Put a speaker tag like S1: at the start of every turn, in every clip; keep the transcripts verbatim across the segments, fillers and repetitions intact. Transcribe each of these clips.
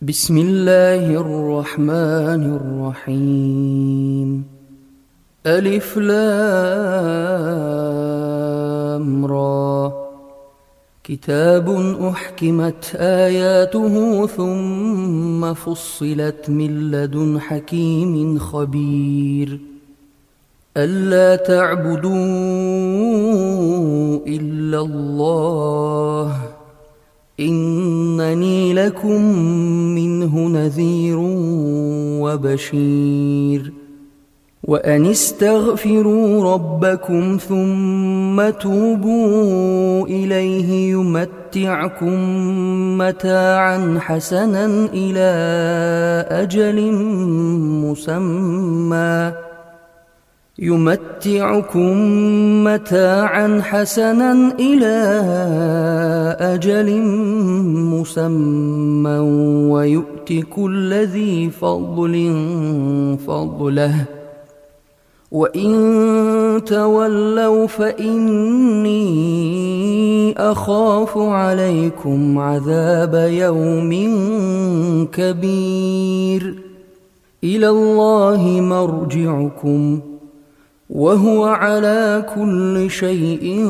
S1: بسم الله الرحمن الرحيم. ألف لام را. كتاب أحكمت آياته ثم فصلت من لدن حكيم خبير. ألا تعبدوا إلا الله إنني لكم منه نذير وبشير. وأن استغفروا ربكم ثم توبوا إليه يمتعكم متاعا حسنا إلى أجل مسمى يمتعكم متاعا حسنا إلى أجل مسمى ويؤت كل ذي فضل فضله وإن تولوا فإني أخاف عليكم عذاب يوم كبير. إلى الله مرجعكم وهو على كل شيء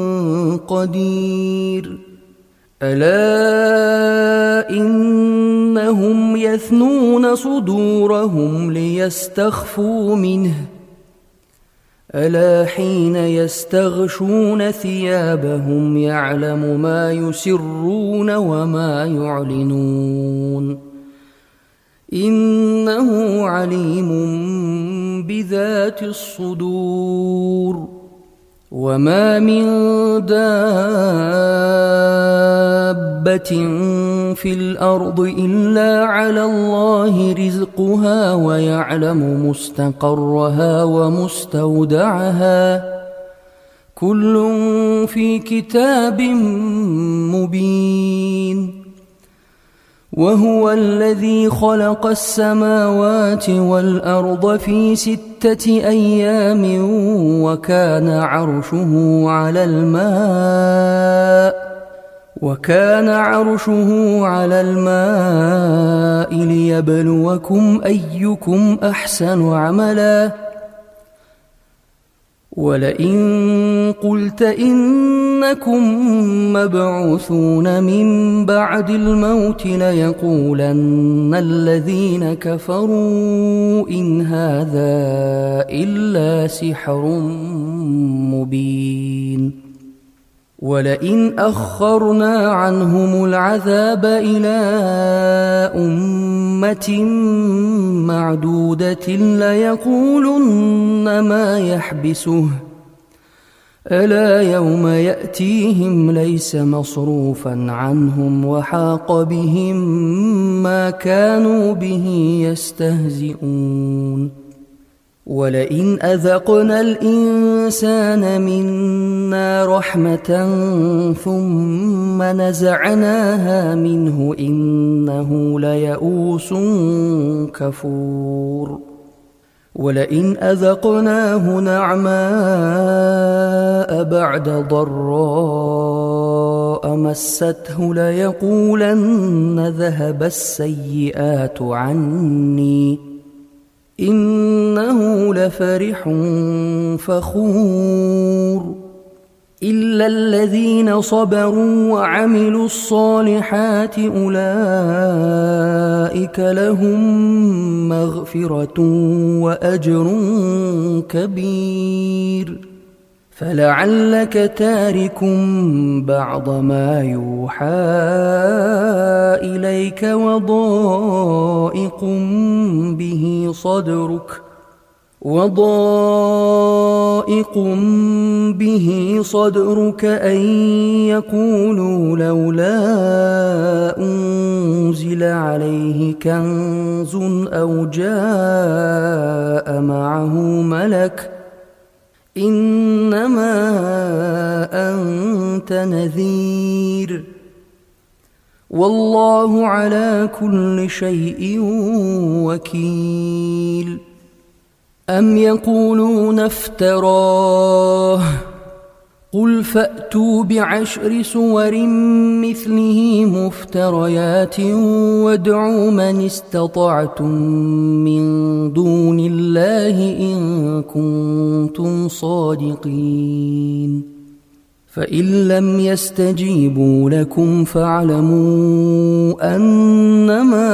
S1: قدير. ألا إنهم يثنون صدورهم ليستخفوا منه ألا حين يستغشون ثيابهم يعلم ما يسرون وما يعلنون إنه عليم بذات الصدور. وما من دابة في الأرض إلا على الله رزقها ويعلم مستقرها ومستودعها كل في كتاب مبين. وهو الذي خلق السماوات والأرض في ستة أيام وكان عرشه على الماء وكان عرشه على الماء ليبلوكم أيكم أحسن عملا. ولئن قلت إنكم مبعوثون من بعد الموت ليقولن الذين كفروا إن هذا إلا سحر مبين. ولئن أخرنا عنهم العذاب إلى أمة معدودة ليقولن ما يحبسه ألا يوم يأتيهم ليس مصروفا عنهم وحاق بهم ما كانوا به يستهزئون. ولئن أذقنا الإنسان منا رحمة ثم نزعناها منه إنه ليئوس كفور. ولئن أذقناه نعماء بعد ضراء مسته ليقولن ذهب السيئات عني إنه لفرح فخور. إلا الذين صبروا وعملوا الصالحات أولئك لهم مغفرة وأجر كبير. فلعلك تارك بعض ما يوحى إليك وضائق به صدرك وضائق به صدرك أن يقولوا لولا أنزل عليه كنز أو جاء معه ملك إنما أنت نذير والله على كل شيء وكيل. أم يقولون افتراه قل فأتوا بعشر سور مثله مفتريات وادعوا من استطعتم من دون الله إن كنتم صادقين فإن لم يستجيبوا لكم فاعلموا أنما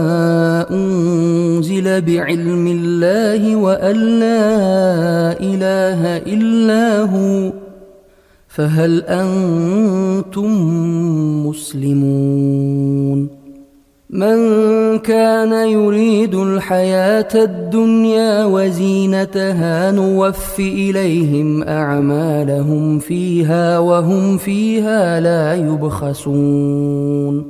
S1: أنزل بعلم الله وأن لا إله إلا هو فهل أنتم مسلمون من كان يريد الحياة الدنيا وزينتها نوف إليهم أعمالهم فيها وهم فيها لا يبخسون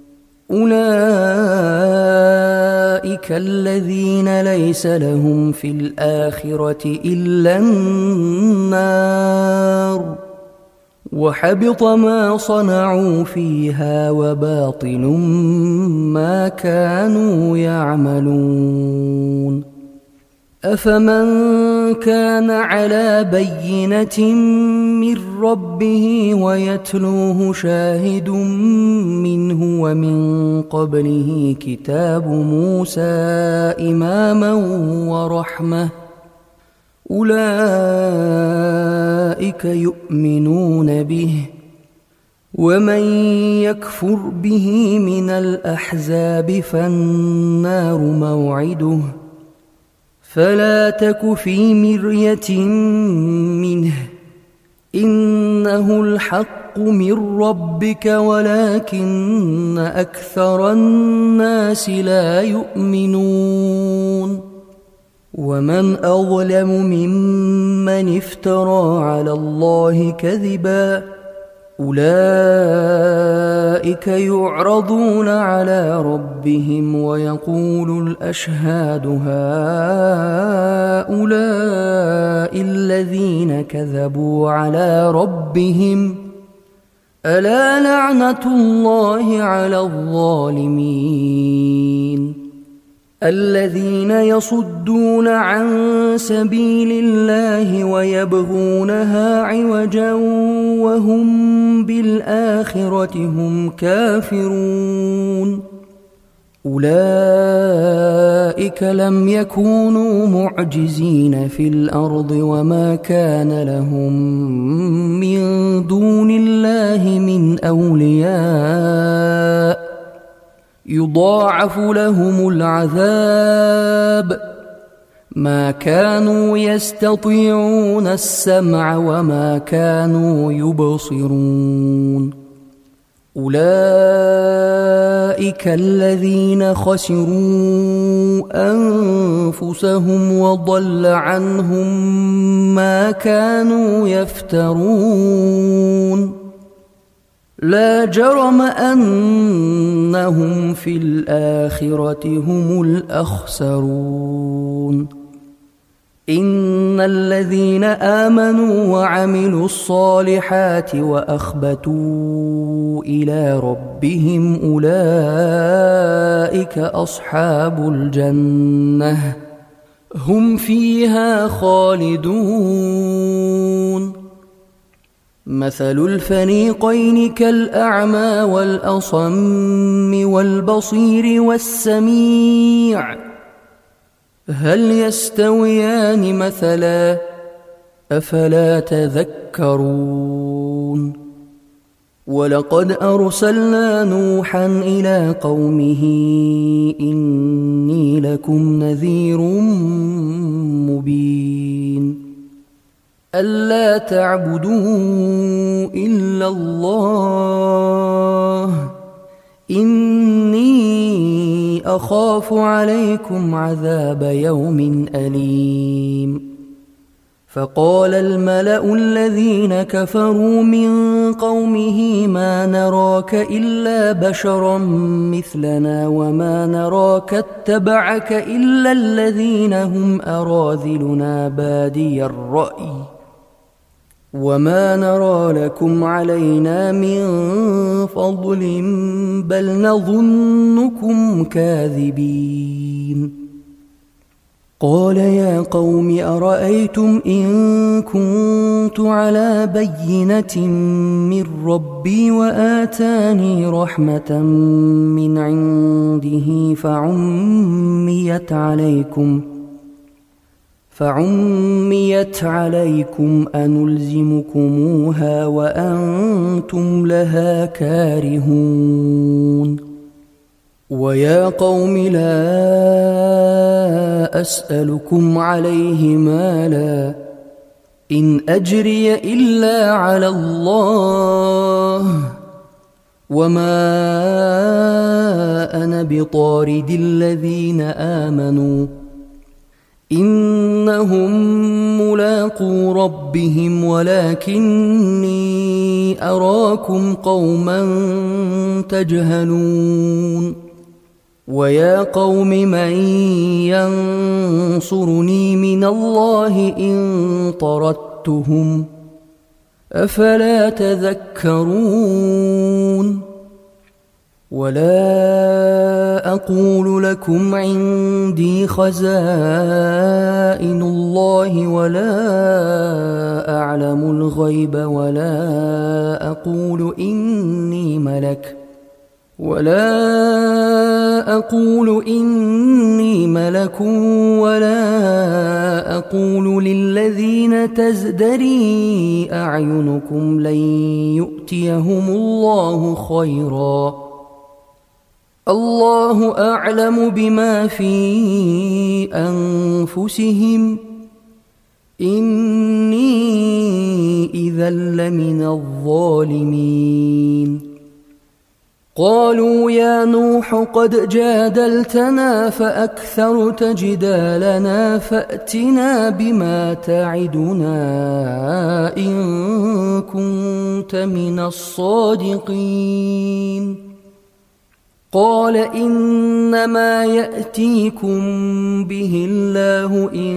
S1: أولئك الذين ليس لهم في الآخرة إلا النار وحبط ما صنعوا فيها وباطل ما كانوا يعملون أفمن كان على بينة من ربه ويتلوه شاهد منه ومن قبله كتاب موسى إماما ورحمة أولئك يؤمنون به ومن يكفر به من الأحزاب فالنار موعده فلا تك في مرية منه إنه الحق من ربك ولكن أكثر الناس لا يؤمنون ومن أظلم ممن افترى على الله كذبا أولئك يعرضون على ربهم ويقول الأشهاد هؤلاء الذين كذبوا على ربهم ألا لعنة الله على الظالمين الذين يصدون عن سبيل الله ويبغونها عوجا وهم بالآخرة هم كافرون أولئك لم يكونوا معجزين في الأرض وما كان لهم من دون الله من أولياء يضاعف لهم العذاب ما كانوا يستطيعون السمع وما كانوا يبصرون أولئك الذين خسروا أنفسهم وضل عنهم ما كانوا يفترون لا جرم أنهم في الآخرة هم الأخسرون إن الذين آمنوا وعملوا الصالحات وأخبتوا إلى ربهم أولئك أصحاب الجنة هم فيها خالدون مثل الفريقين كالأعمى والأصم والبصير والسميع هل يستويان مثلا أفلا تذكرون ولقد أرسلنا نوحا إلى قومه إني لكم نذير مبين ألا تعبدوا إلا الله إني أخاف عليكم عذاب يوم أليم فقال الملأ الذين كفروا من قومه ما نراك إلا بشرا مثلنا وما نراك اتبعك إلا الذين هم أراذلنا بادي الرأي وما نرى لكم علينا من فضل بل نظنكم كاذبين قال يا قوم أرأيتم إن كنت على بينة من ربي وآتاني رحمة من عنده فعميت عليكم فعميت عليكم أنلزمكموها وأنتم لها كارهون ويا قوم لا أسألكم عليه مالا إن أجري إلا على الله وما أنا بطارد الذين آمنوا إنهم ملاقو ربهم ولكني أراكم قوما تجهلون ويا قوم من ينصرني من الله إن طردتهم أفلا تذكرون ولا أقول لكم عندي خزائن الله ولا أعلم الغيب ولا أقول إني ملك ولا أقول إني ملك ولا أقول للذين تزدري أعينكم لن يؤتيهم الله خيرا الله أعلم بما في أنفسهم إني إذا لمن الظالمين قالوا يا نوح قد جادلتنا فأكثرت جدالنا فأتنا بما تعدنا إن كنت من الصادقين قال إنما يأتيكم به الله إن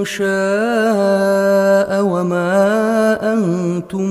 S1: شاء وما أنتم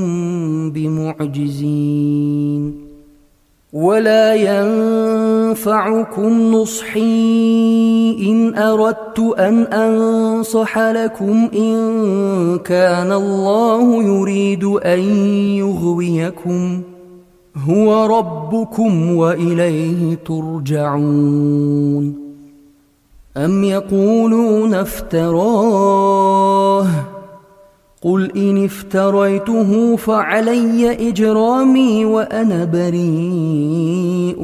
S1: بمعجزين ولا ينفعكم نصحي إن أردت أن أنصح لكم إن كان الله يريد أن يغويكم هو ربكم وإليه ترجعون أم يقولون افتراه قل إن افتريته فعلي إجرامي وأنا بريء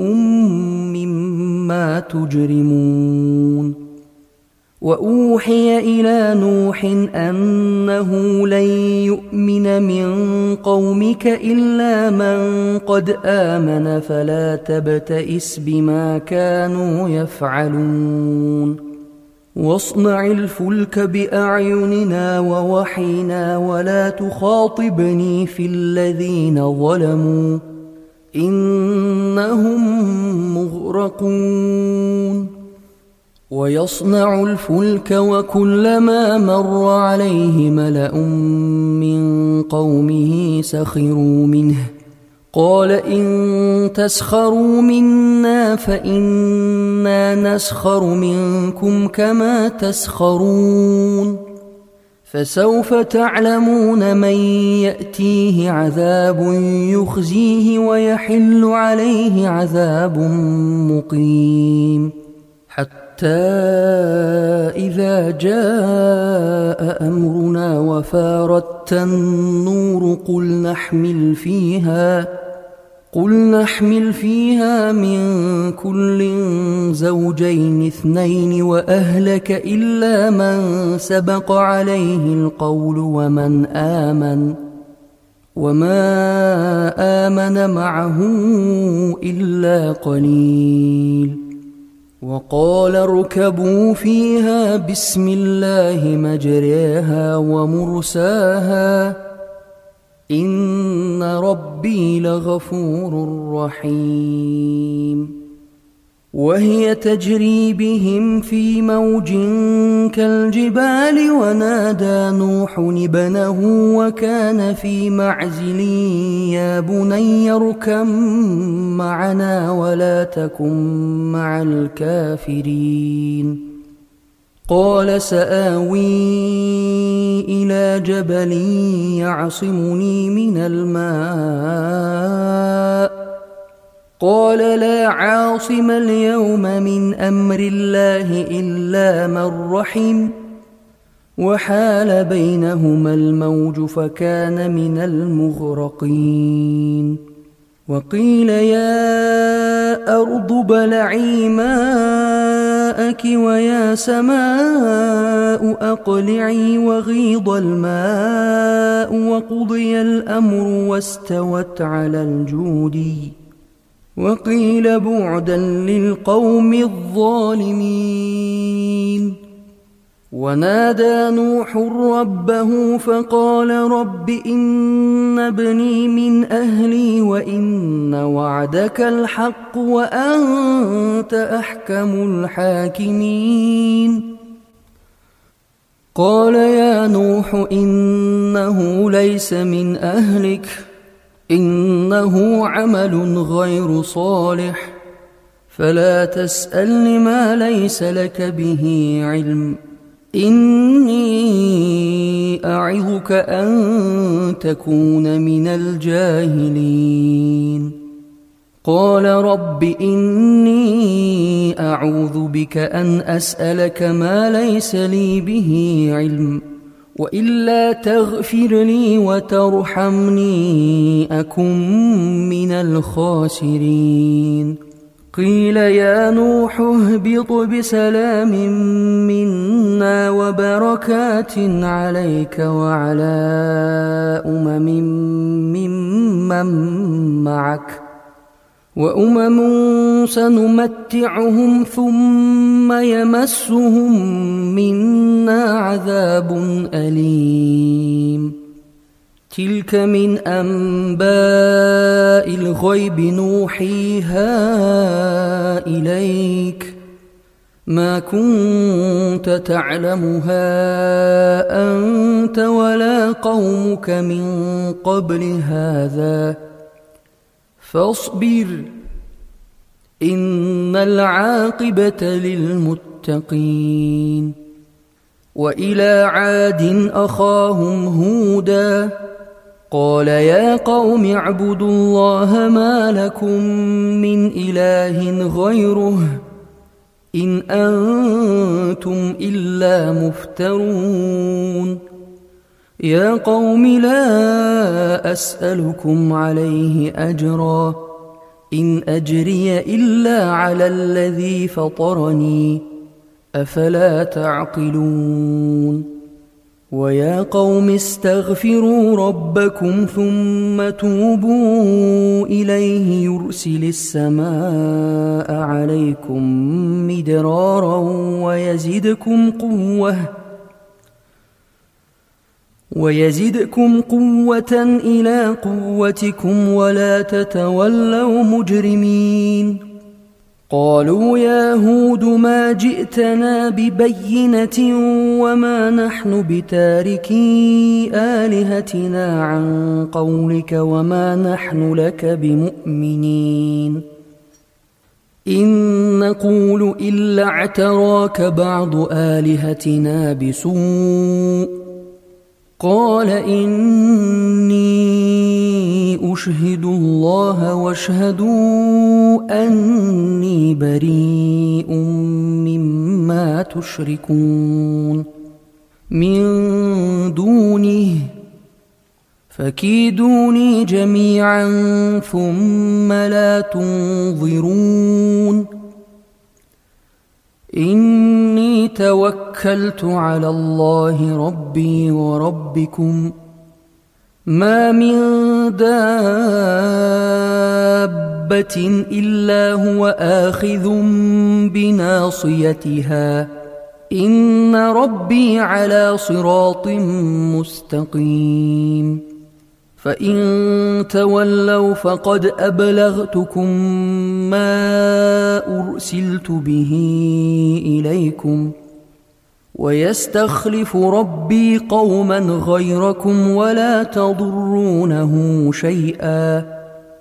S1: مما تجرمون وأوحي إلى نوح أنه لن يؤمن من قومك إلا من قد آمن فلا تبتئس بما كانوا يفعلون واصنع الفلك بأعيننا ووحينا ولا تخاطبني في الذين ظلموا إنهم مغرقون ويصنع الفلك وكلما مر عليه ملأ من قومه سخروا منه قال إن تسخروا منا فإنا نسخر منكم كما تسخرون فسوف تعلمون من يأتيه عذاب يخزيه ويحل عليه عذاب مقيم حتى إذا جاء أمرنا وفارت النور قل نحمل فيها قل نحمل فيها من كل زوجين اثنين وأهلك إلا من سبق عليه القول ومن آمن وما آمن معه إلا قليل وقال اركبوا فيها بسم الله مجريها ومرساها إن ربي لغفور رحيم وهي تجري بهم في موج كالجبال ونادى نوح ابنه وكان في معزل يا بني اركب معنا ولا تكن مع الكافرين قال سآوي إلى جبل يعصمني من الماء قال لا عاصم اليوم من أمر الله إلا من رحم وحال بينهما الموج فكان من المغرقين وقيل يا أرض ابلعي ماءك ويا سماء أقلعي وغيض الماء وقضي الأمر واستوت على الجودي وقيل بعدا للقوم الظالمين ونادى نوح ربه فقال رب إن ابني من أهلي وإن وعدك الحق وأنت أحكم الحاكمين قال يا نوح إنه ليس من أهلك إنه عمل غير صالح فلا تسألني ما ليس لك به علم إني أعظك أن تكون من الجاهلين قال رب إني أعوذ بك أن أسألك ما ليس لي به علم وإلا تغفر لي وترحمني أكن من الخاسرين قيل يا نوح اهبط بسلام منا وبركات عليك وعلى أمم ممن معك وأمم سنمتعهم ثم يمسهم منا عذاب أليم تلك من أنباء الغيب نوحيها إليك ما كنت تعلمها أنت ولا قومك من قبل هذا فاصبر إن العاقبة للمتقين وإلى عاد أخاهم هودا قال يا قوم اعبدوا الله ما لكم من إله غيره إن أنتم إلا مفترون يا قوم لا أسألكم عليه أجرا إن أجري إلا على الذي فطرني أفلا تعقلون ويا قوم استغفروا ربكم ثم توبوا إليه يرسل السماء عليكم مدرارا ويزدكم قوة ويزدكم قوة إلى قوتكم ولا تتولوا مجرمين قالوا يا هود ما جئتنا ببينة وما نحن بتاركي آلهتنا عن قولك وما نحن لك بمؤمنين إن نقول إلا اعتراك بعض آلهتنا بسوء قال إني أشهد الله واشهدوا أني بريء مما تشركون من دونه فكيدوني جميعا ثم لا تنظرون إني توكلت على الله ربي وربكم ما من دابة إلا هو آخذ بناصيتها إن ربي على صراط مستقيم فإن تولوا فقد أبلغتكم ما أرسلت به إليكم ويستخلف ربي قوما غيركم ولا تضرونه شيئا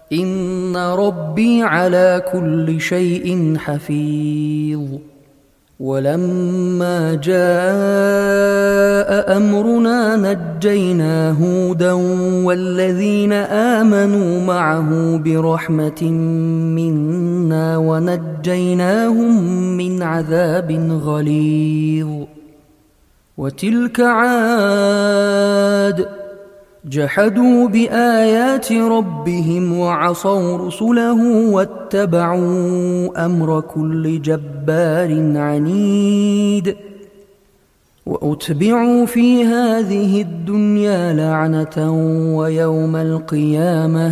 S1: إن ربي على كل شيء حفيظ ولما جاء أمرنا نجينا هودا والذين آمنوا معه برحمة منا ونجيناهم من عذاب غليظ. وتلك عاد جحدوا بآيات ربهم وعصوا رسله واتبعوا أمر كل جبار عنيد. وأتبعوا في هذه الدنيا لعنة ويوم القيامة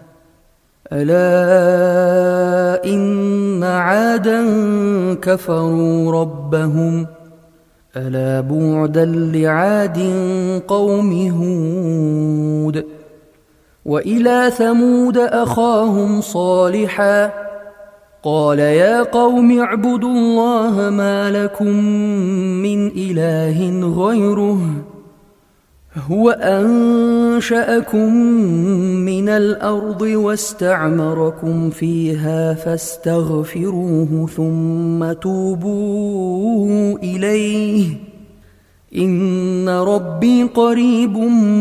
S1: ألا إن عادا كفروا ربهم ألا بعدا لعاد قوم هود. وإلى ثمود أخاهم صالحا قال يا قوم اعبدوا الله ما لكم من إله غيره هو أنشأكم من الأرض واستعمركم فيها فاستغفروه ثم توبوا إليه إن ربي قريب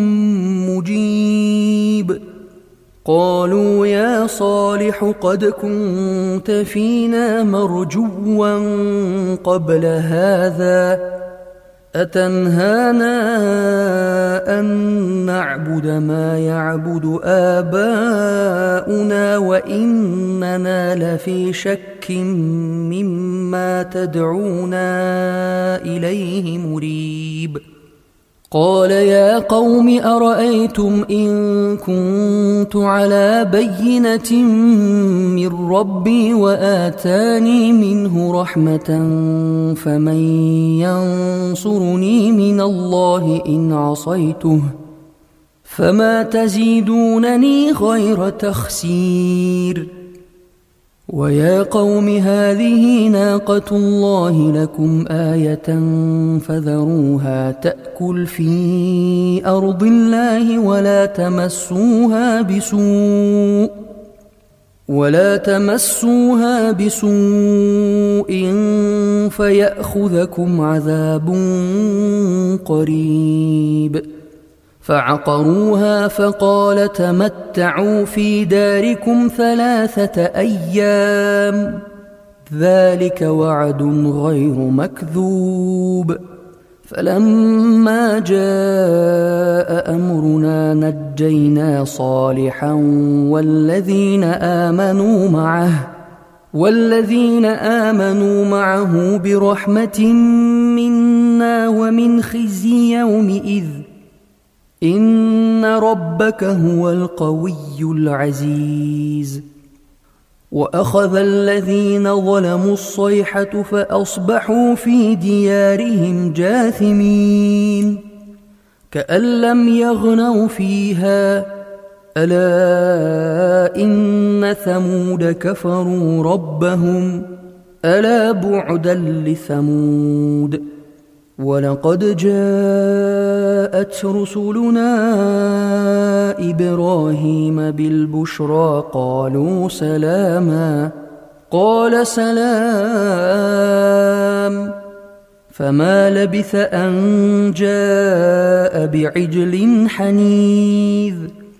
S1: مجيب. قالوا يا صالح قد كنت فينا مرجوا قبل هذا أتنهانا أن نعبد ما يعبد آباؤنا وإننا لفي شك مما تدعونا إليه مريب. قال يا قوم أرأيتم إن كنت على بينة من ربي وآتاني منه رحمة فمن ينصرني من الله إن عصيته فما تزيدونني غير تخسير. ويا قوم هذه ناقة الله لكم آية فذروها تأكل في أرض الله ولا تمسوها بسوء ولا تمسوها بسوء فيأخذكم عذاب قريب. فعقروها فقال تمتعوا في داركم ثلاثة أيام ذلك وعد غير مكذوب. فلما جاء أمرنا نجينا صالحا والذين آمنوا معه والذين آمنوا معه برحمة منا ومن خزي يومئذ إن ربك هو القوي العزيز. وأخذ الذين ظلموا الصيحة فأصبحوا في ديارهم جاثمين كأن لم يغنوا فيها ألا إن ثمود كفروا ربهم ألا بعدا لثمود. ولقد جاءت رسلنا إبراهيم بالبشرى قالوا سلاما قال سلام فما لبث أن جاء بعجل حنيذ.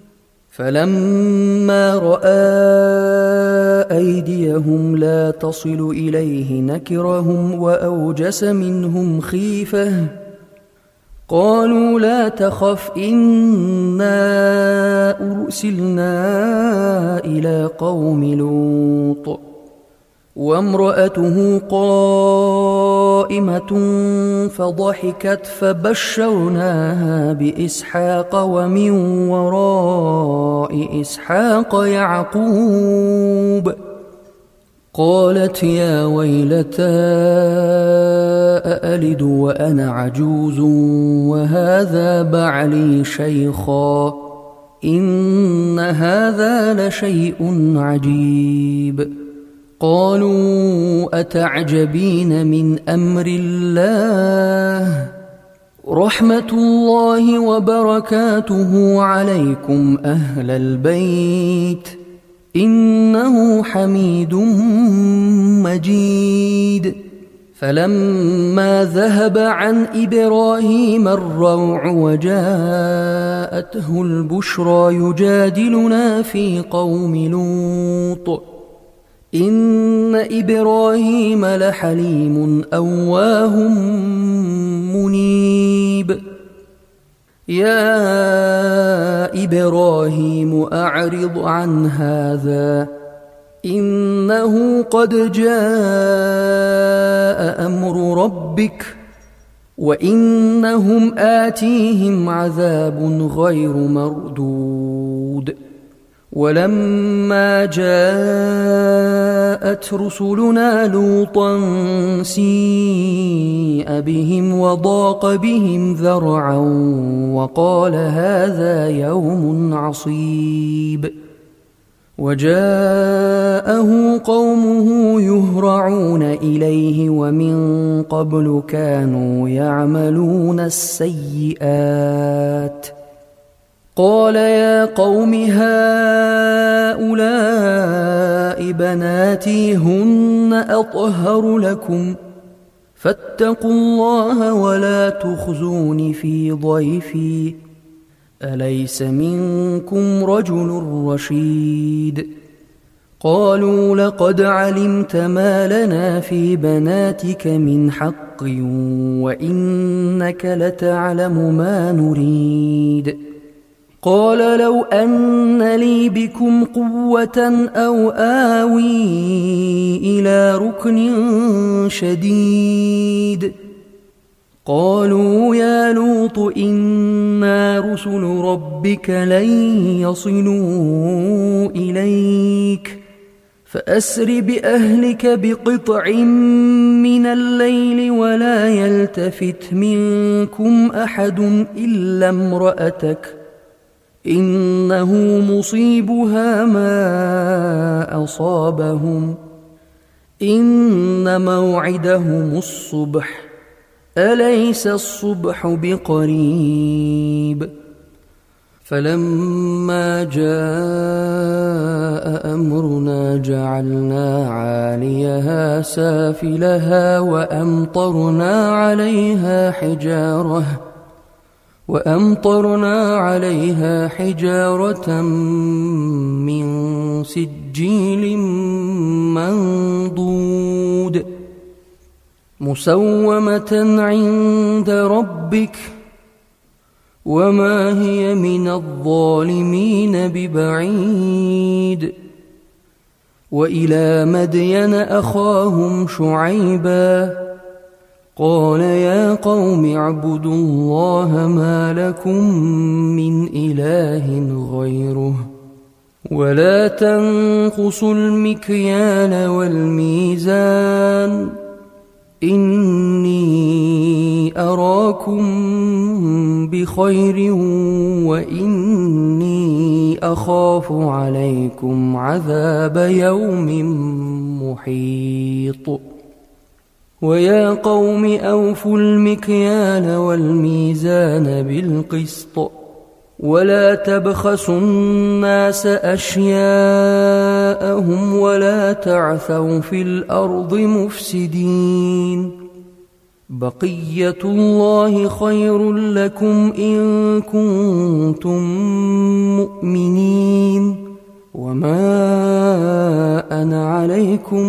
S1: فلما رأى أيديهم لا تصل إليه نكرهم وأوجس منهم خيفة قالوا لا تخف إنا أرسلنا إلى قوم لوط وامرأته قائمة فضحكت فبشرناها بإسحاق ومن وراء إسحاق يعقوب قالت يا ويلتى أألد وأنا عجوز وهذا بعلي شيخا إن هذا لشيء عجيب. قالوا أتعجبين من أمر الله رحمة الله وبركاته عليكم أهل البيت إنه حميد مجيد. فلما ذهب عن إبراهيم الروع وجاءته البشرى يجادلنا في قوم لوط إن إبراهيم لحليم أواه منيب يا إبراهيم أعرض عن هذا إنه قد جاء أمر ربك وإنهم آتيهم عذاب غير مردود ولما جاءت رسلنا لوطا سيء بهم وضاق بهم ذرعا وقال هذا يوم عصيب وجاءه قومه يهرعون إليه ومن قبل كانوا يعملون السيئات قال يا قوم هؤلاء بناتي هن أطهر لكم فاتقوا الله ولا تخزون في ضيفي أليس منكم رجل رشيد قالوا لقد علمت ما لنا في بناتك من حق وإنك لتعلم ما نريد قال لو أن لي بكم قوة أو آوي إلى ركن شديد قالوا يا لوط إنا رسل ربك لن يصلوا إليك فأسر بأهلك بقطع من الليل ولا يلتفت منكم أحد إلا امرأتك إنه مصيبها ما أصابهم إن موعدهم الصبح أليس الصبح بقريب فلما جاء أمرنا جعلنا عاليها سافلها وأمطرنا عليها حجارة وأمطرنا عليها حجارة من سجيل منضود مسومة عند ربك وما هي من الظالمين ببعيد وإلى مدين أخاهم شعيبا قال يا قوم اعبدوا الله ما لكم من إله غيره ولا تنقصوا المكيال والميزان إني أراكم بخير وإني أخاف عليكم عذاب يوم محيط ويا قوم أوفوا المكيال والميزان بالقسط ولا تبخسوا الناس أشياءهم ولا تعثوا في الأرض مفسدين بقية الله خير لكم إن كنتم مؤمنين وما أنا عليكم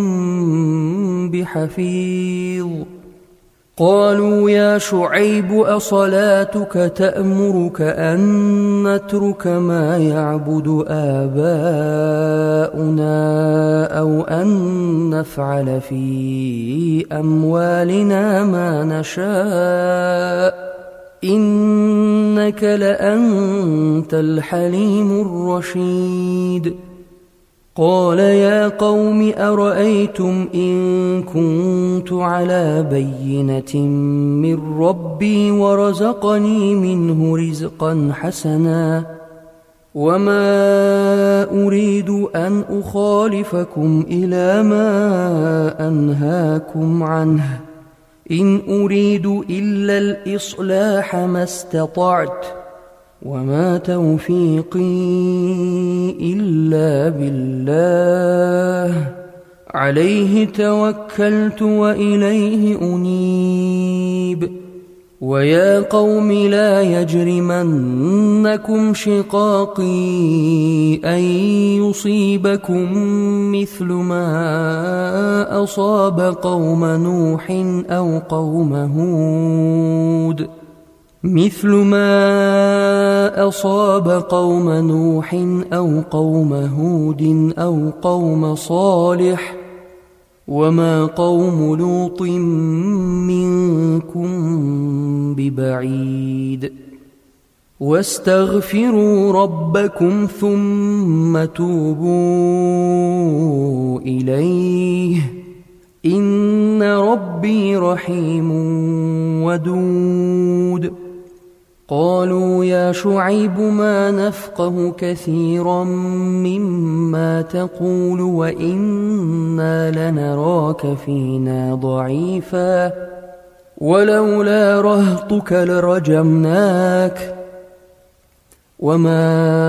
S1: بحفيظ قالوا يا شعيب أصلاتك تأمرك أن نترك ما يعبد آباؤنا أو أن نفعل في أموالنا ما نشاء إنك لأنت الحليم الرشيد قال يا قوم أرأيتم إن كنت على بينة من ربي ورزقني منه رزقا حسنا وما أريد أن أخالفكم إلى ما أنهاكم عنه إن أريد إلا الإصلاح ما استطعت وما توفيقي إلا بالله عليه توكلت وإليه أنيب ويا قوم لا يجرمنكم شقاقي أن يصيبكم مثل ما أصاب قوم نوح أو قوم هود مثل ما أصاب قوم نوح أو قوم هود أو قوم صالح وما قوم لوط منكم ببعيد واستغفروا ربكم ثم توبوا إليه إن ربي رحيم ودود قالوا يا شعيب ما نفقه كثيرا مما تقول وإنا لنراك فينا ضعيفا ولولا رهطك لرجمناك وما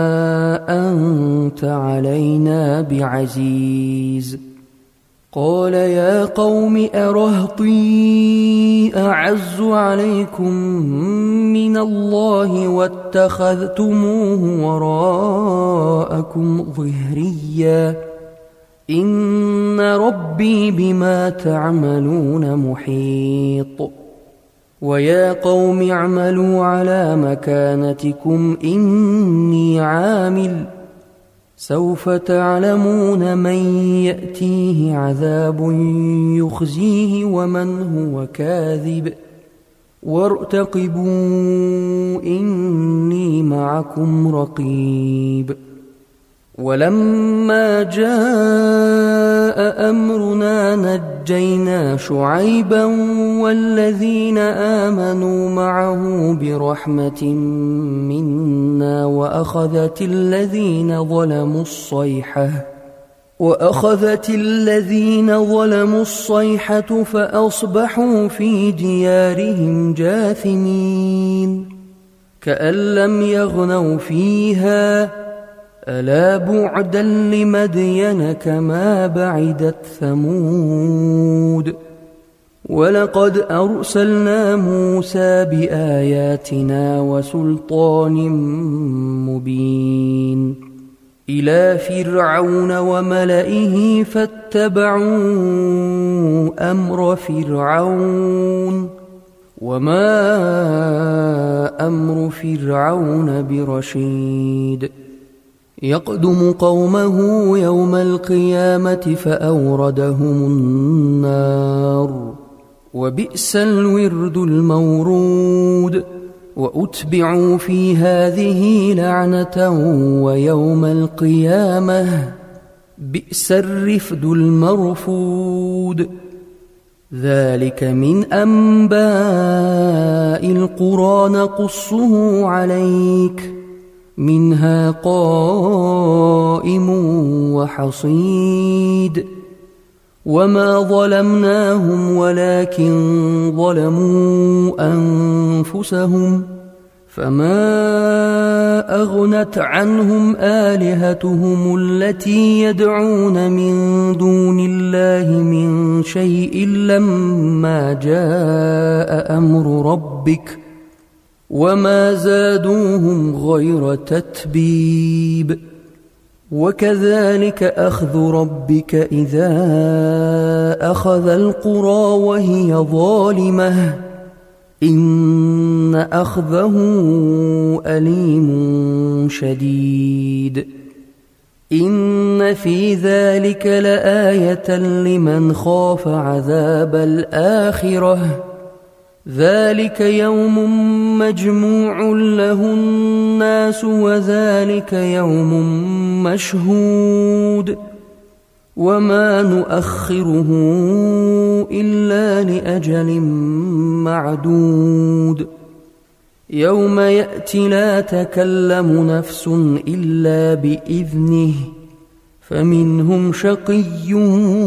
S1: أنت علينا بعزيز قال يا قوم أرهطي أعز عليكم من الله واتخذتموه وراءكم ظهريا إن ربي بما تعملون محيط ويا قوم اعملوا على مكانتكم إني عامل سوف تعلمون من يأتيه عذاب يخزيه ومن هو كاذب وارتقبوا إني معكم رقيب ولما جاء أمرنا نجينا شعيبا والذين آمنوا معه برحمة منا وأخذت الذين ظلموا الصيحة وأخذت الذين ظلموا الصيحة فأصبحوا في ديارهم جاثمين كأن لم يغنوا فيها ألا بعدا لمدين كما بعدت ثمود ولقد أرسلنا موسى بآياتنا وسلطان مبين إلى فرعون وملئه فاتبعوا أمر فرعون وما أمر فرعون برشيد يقدم قومه يوم القيامة فأوردهم النار وبئس الورد المورود وأتبعوا في هذه لعنة ويوم القيامة بئس الرفد المرفود ذلك من أنباء القرى نقصه عليك منها قائم وحصيد وما ظلمناهم ولكن ظلموا أنفسهم فما أغنت عنهم آلهتهم التي يدعون من دون الله من شيء لما جاء أمر ربك وما زادوهم غير تتبيب وكذلك أخذ ربك إذا أخذ القرى وهي ظالمة إن أخذه أليم شديد إن في ذلك لآية لمن خاف عذاب الآخرة ذلك يوم مجموع له الناس وذلك يوم مشهود وما نؤخره إلا لأجل معدود يوم يأتي لا تكلم نفس إلا بإذنه فمنهم شقي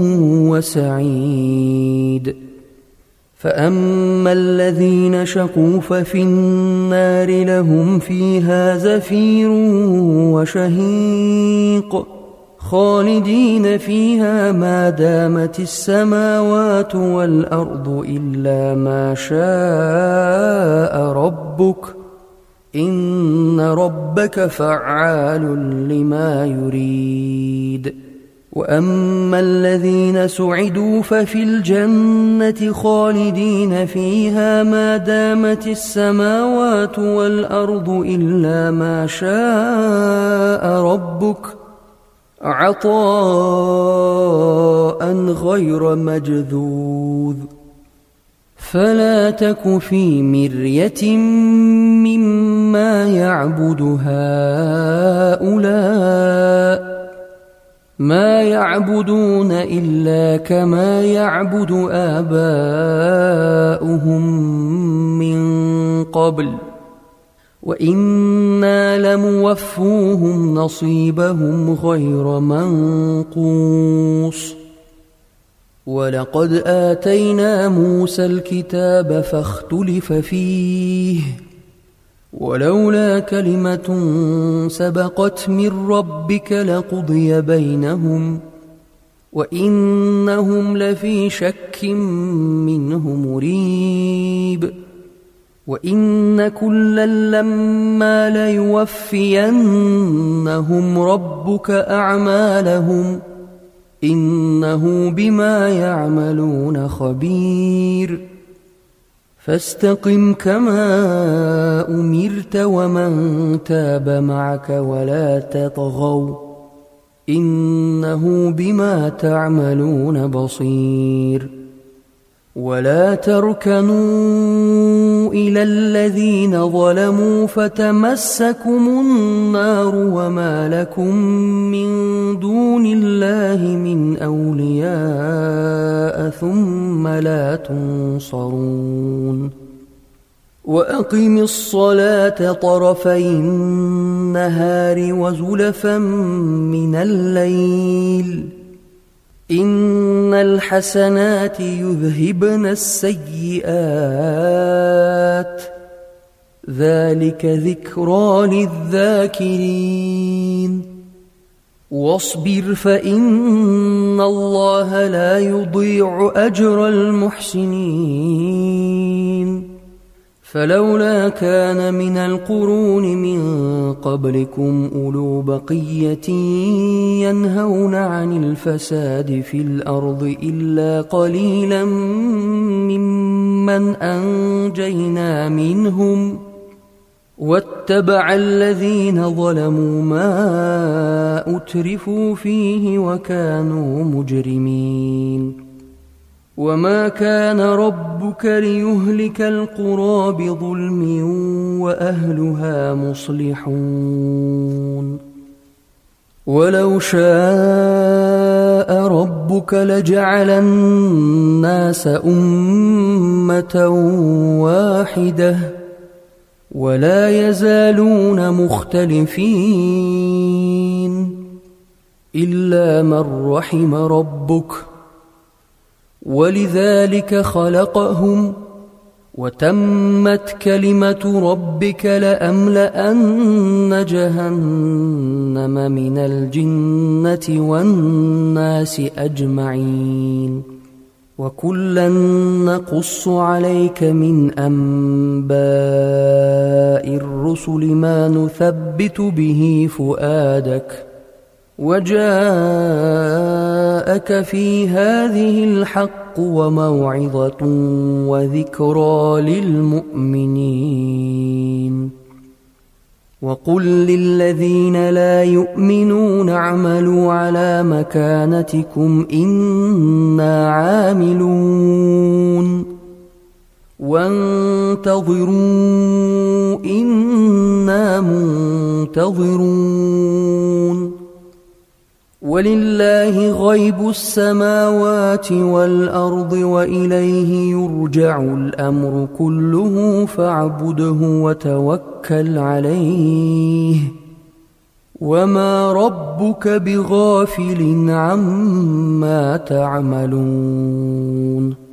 S1: وسعيد فأما الذين شقوا ففي النار لهم فيها زفير وشهيق خالدين فيها ما دامت السماوات والأرض إلا ما شاء ربك إن ربك فعال لما يريد. وأما الذين سعدوا ففي الجنة خالدين فيها ما دامت السماوات والأرض إلا ما شاء ربك عطاء غير مجذوذ. فلا تك في مرية مما يعبد هؤلاء ما يعبدون إلا كما يعبد آباؤهم من قبل وإنا لموفوهم نصيبهم غير منقوص. ولقد آتينا موسى الكتاب فاختلف فيه ولولا كلمة سبقت من ربك لقضي بينهم وإنهم لفي شك منه مريب. وإن كلا لما ليوفينهم ربك أعمالهم إنه بما يعملون خبير. فاستقم كما أمرت ومن تاب معك ولا تطغوا إنه بما تعملون بصير. ولا تركنوا إلى الذين ظلموا فتمسكم النار وما لكم من دون الله من أولياء ثم لا تنصرون. وأقم الصلاة طرفي النهار وزلفا من الليل إن الحسنات يذهبن السيئات ذلك ذكرى للذاكرين. واصبر فإن الله لا يضيع أجر المحسنين. فلولا كان من القرون من قبلكم أولو بقية ينهون عن الفساد في الأرض إلا قليلا ممن أنجينا منهم واتبع الذين ظلموا ما أترفوا فيه وكانوا مجرمين. وما كان ربك ليهلك القرى بظلم وأهلها مصلحون. ولو شاء ربك لجعل الناس أمة واحدة ولا يزالون مختلفين إلا من رحم ربك ولذلك خلقهم وتمت كلمة ربك لأملأن جهنم من الجنة والناس أجمعين. وكلا نقص عليك من أنباء الرسل ما نثبت به فؤادك وجاءك في هذه الحق وموعظة وذكرى للمؤمنين. وقل للذين لا يؤمنون اعملوا على مكانتكم إنا عاملون وانتظروا إنا منتظرون. ولله غيب السماوات والأرض وإليه يرجع الأمر كله فاعبده وتوكل عليه وما ربك بغافل عما تعملون.